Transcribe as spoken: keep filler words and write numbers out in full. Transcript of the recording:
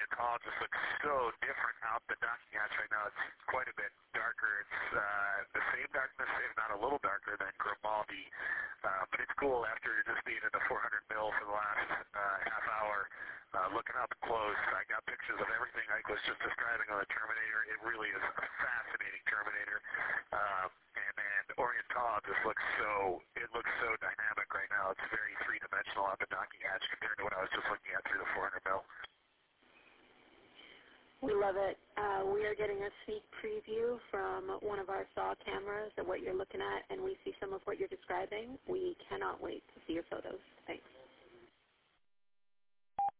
Orient Hall just looks so different out the docking hatch right now. It's quite a bit darker. It's uh, the same darkness, if not a little darker, than Grimaldi. Uh, but it's cool after just being in the four hundred mil for the last uh, half hour, uh, looking up close. I got pictures of everything Ike was just describing on the Terminator. It really is a fascinating Terminator. Um, and and Oriental just looks so, it looks so dynamic right now. It's very three-dimensional on the docking hatch compared to what I was just looking at through the four hundred mil. We love it. Uh, we are getting a sneak preview from one of our SAW cameras of what you're looking at, and we see some of what you're describing. We cannot wait to see your photos. Thanks.